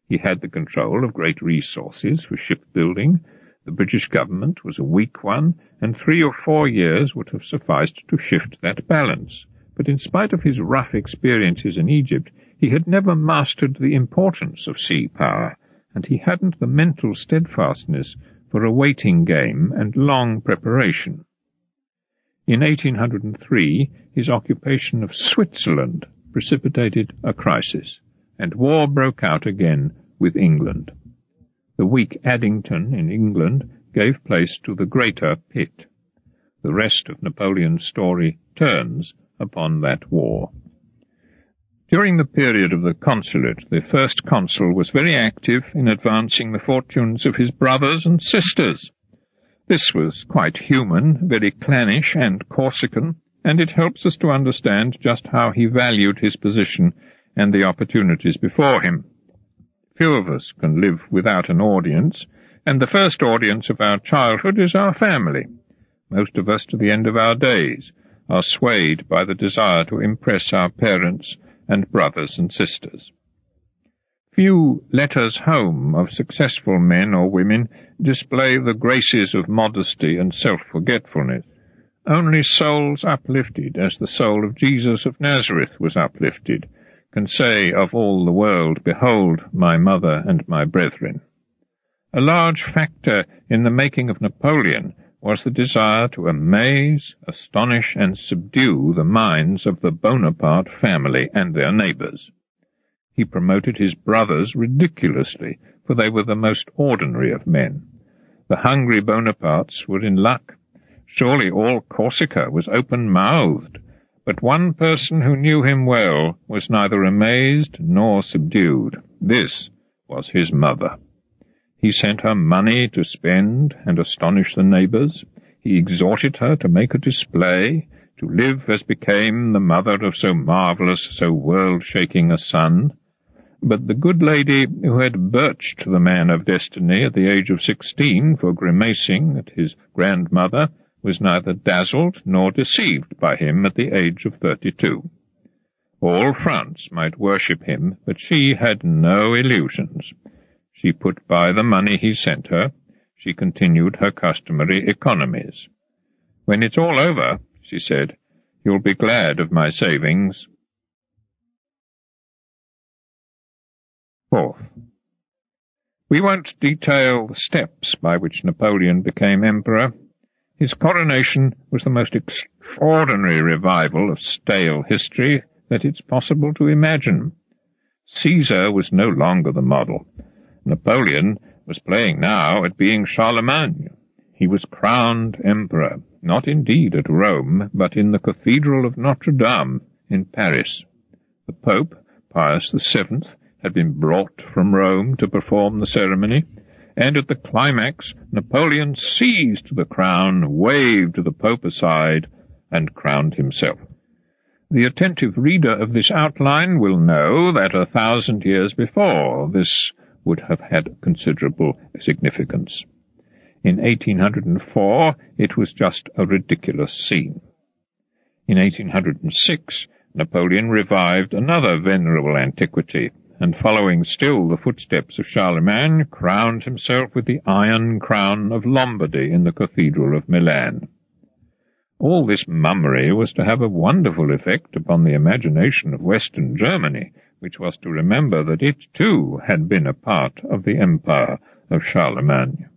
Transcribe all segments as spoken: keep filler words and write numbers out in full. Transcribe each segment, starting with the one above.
He had the control of great resources for shipbuilding. The British government was a weak one, and three or four years would have sufficed to shift that balance. But in spite of his rough experiences in Egypt, he had never mastered the importance of sea power, and he hadn't the mental steadfastness for a waiting game and long preparation. In eighteen oh three, his occupation of Switzerland precipitated a crisis, and war broke out again with England. The weak Addington in England gave place to the greater Pitt. The rest of Napoleon's story turns upon that war. During the period of the consulate, the first consul was very active in advancing the fortunes of his brothers and sisters. This was quite human, very clannish and Corsican, and it helps us to understand just how he valued his position and the opportunities before him. Few of us can live without an audience, and the first audience of our childhood is our family. Most of us, to the end of our days, are swayed by the desire to impress our parents and brothers and sisters. Few letters home of successful men or women display the graces of modesty and self-forgetfulness. Only souls uplifted, as the soul of Jesus of Nazareth was uplifted, can say of all the world, "Behold my mother and my brethren." A large factor in the making of Napoleon was the desire to amaze, astonish, and subdue the minds of the Bonaparte family and their neighbours. He promoted his brothers ridiculously, for they were the most ordinary of men. The hungry Bonapartes were in luck. Surely all Corsica was open-mouthed, but one person who knew him well was neither amazed nor subdued. This was his mother. He sent her money to spend and astonish the neighbours. He exhorted her to make a display, to live as became the mother of so marvellous, so world-shaking a son. But the good lady who had birched the man of destiny at the age of sixteen for grimacing at his grandmother was neither dazzled nor deceived by him at the age of thirty-two. All France might worship him, but she had no illusions. She put by the money he sent her. She continued her customary economies. "When it's all over," she said, "you'll be glad of my savings." Fourth, we won't detail the steps by which Napoleon became emperor. His coronation was the most extraordinary revival of stale history that it's possible to imagine. Caesar was no longer the model. Napoleon was playing now at being Charlemagne. He was crowned emperor, not indeed at Rome, but in the Cathedral of Notre Dame in Paris. The Pope, Pius the Seventh, had been brought from Rome to perform the ceremony, and at the climax Napoleon seized the crown, waved the Pope aside, and crowned himself. The attentive reader of this outline will know that a thousand years before this would have had considerable significance. In eighteen oh four it was just a ridiculous scene. In eighteen oh six Napoleon revived another venerable antiquity, and following still the footsteps of Charlemagne, crowned himself with the iron crown of Lombardy in the Cathedral of Milan. All this mummery was to have a wonderful effect upon the imagination of Western Germany, which was to remember that it too had been a part of the empire of Charlemagne.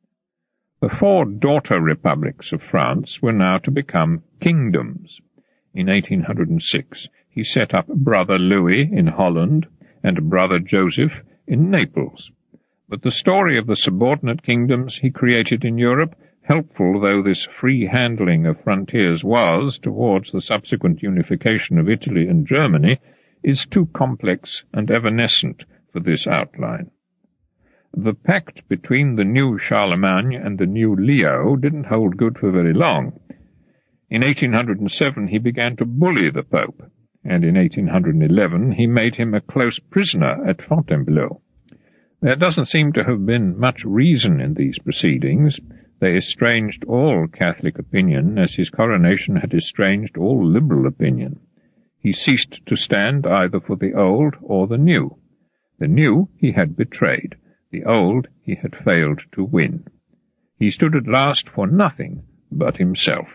The four daughter republics of France were now to become kingdoms. In eighteen oh six he set up Brother Louis in Holland and Brother Joseph in Naples. But the story of the subordinate kingdoms he created in Europe, helpful though this free handling of frontiers was towards the subsequent unification of Italy and Germany, is too complex and evanescent for this outline. The pact between the new Charlemagne and the new Leo didn't hold good for very long. In eighteen oh seven he began to bully the Pope, and in eighteen eleven he made him a close prisoner at Fontainebleau. There doesn't seem to have been much reason in these proceedings. They estranged all Catholic opinion, as his coronation had estranged all liberal opinion. He ceased to stand either for the old or the new. The new he had betrayed, the old he had failed to win. He stood at last for nothing but himself.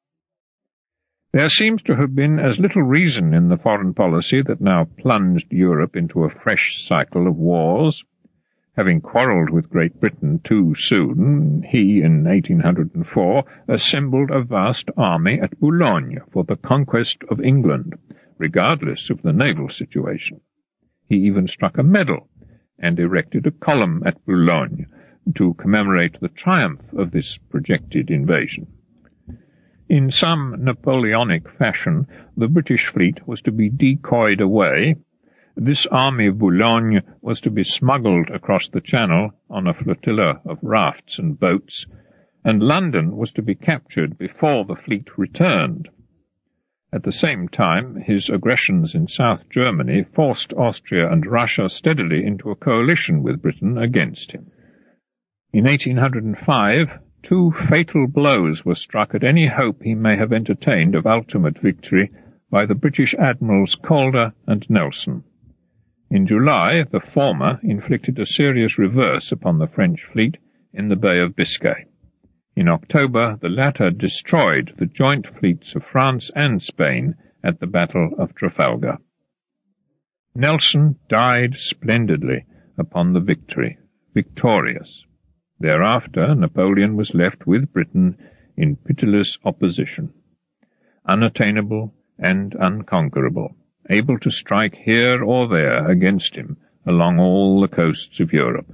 There seems to have been as little reason in the foreign policy that now plunged Europe into a fresh cycle of wars. Having quarrelled with Great Britain too soon, he, in eighteen hundred four, assembled a vast army at Boulogne for the conquest of England, regardless of the naval situation. He even struck a medal and erected a column at Boulogne to commemorate the triumph of this projected invasion. In some Napoleonic fashion, the British fleet was to be decoyed away. This army of Boulogne was to be smuggled across the Channel on a flotilla of rafts and boats, and London was to be captured before the fleet returned. At the same time, his aggressions in South Germany forced Austria and Russia steadily into a coalition with Britain against him. In eighteen hundred five, two fatal blows were struck at any hope he may have entertained of ultimate victory by the British admirals Calder and Nelson. In July, the former inflicted a serious reverse upon the French fleet in the Bay of Biscay. In October, the latter destroyed the joint fleets of France and Spain at the Battle of Trafalgar. Nelson died splendidly upon the victory, victorious. Thereafter, Napoleon was left with Britain in pitiless opposition, unattainable and unconquerable, able to strike here or there against him along all the coasts of Europe.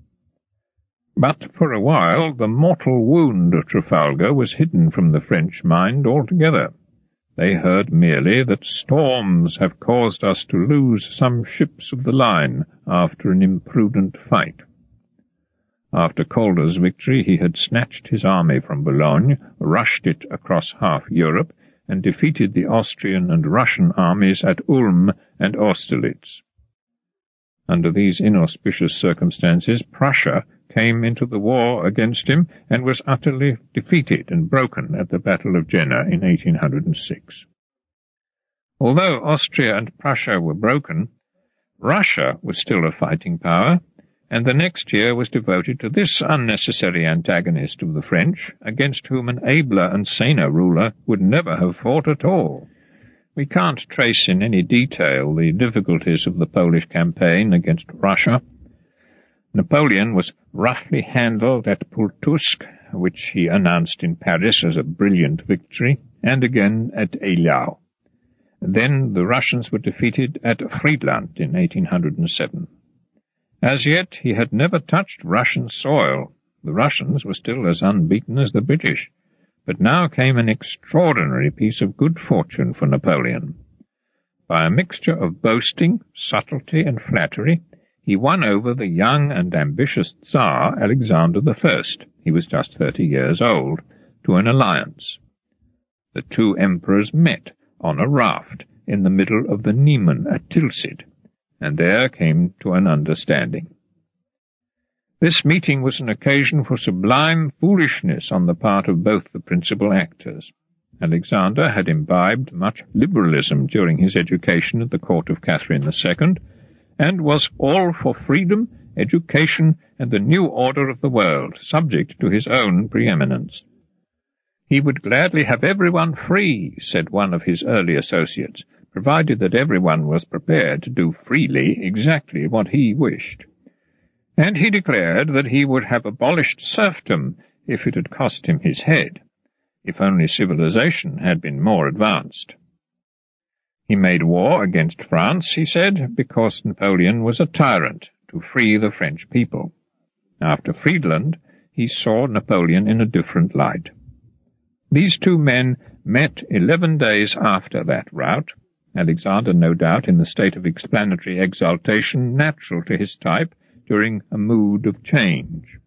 But for a while the mortal wound of Trafalgar was hidden from the French mind altogether. They heard merely that storms have caused us to lose some ships of the line after an imprudent fight. After Calder's victory he had snatched his army from Boulogne, rushed it across half Europe, and defeated the Austrian and Russian armies at Ulm and Austerlitz. Under these inauspicious circumstances, Prussia came into the war against him and was utterly defeated and broken at the Battle of Jena in eighteen hundred six. Although Austria and Prussia were broken, Russia was still a fighting power, and the next year was devoted to this unnecessary antagonist of the French, against whom an abler and saner ruler would never have fought at all. We can't trace in any detail the difficulties of the Polish campaign against Russia. Napoleon was roughly handled at Pultusk, which he announced in Paris as a brilliant victory, and again at Eylau. Then the Russians were defeated at Friedland in eighteen hundred seven. As yet he had never touched Russian soil. The Russians were still as unbeaten as the British. But now came an extraordinary piece of good fortune for Napoleon. By a mixture of boasting, subtlety, and flattery, he won over the young and ambitious Tsar Alexander the First, he was just thirty years old, to an alliance. The two emperors met on a raft in the middle of the Niemen at Tilsit, and there came to an understanding. This meeting was an occasion for sublime foolishness on the part of both the principal actors. Alexander had imbibed much liberalism during his education at the court of Catherine the Second, and was all for freedom, education, and the new order of the world, subject to his own preeminence. He would gladly have everyone free, said one of his early associates, provided that everyone was prepared to do freely exactly what he wished. And he declared that he would have abolished serfdom if it had cost him his head, if only civilization had been more advanced. He made war against France, he said, because Napoleon was a tyrant, to free the French people. After Friedland, he saw Napoleon in a different light. These two men met eleven days after that rout, Alexander no doubt in the state of explanatory exaltation natural to his type during a mood of change.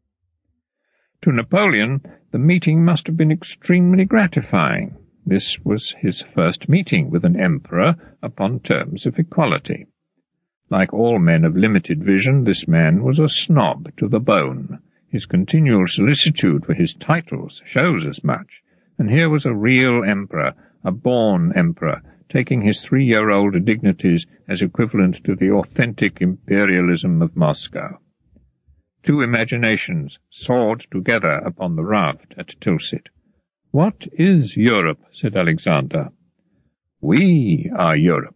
To Napoleon, the meeting must have been extremely gratifying. This was his first meeting with an emperor upon terms of equality. Like all men of limited vision, this man was a snob to the bone. His continual solicitude for his titles shows as much, and here was a real emperor, a born emperor, taking his three-year-old dignities as equivalent to the authentic imperialism of Moscow. Two imaginations soared together upon the raft at Tilsit. "What is Europe?" said Alexander. "We are Europe,"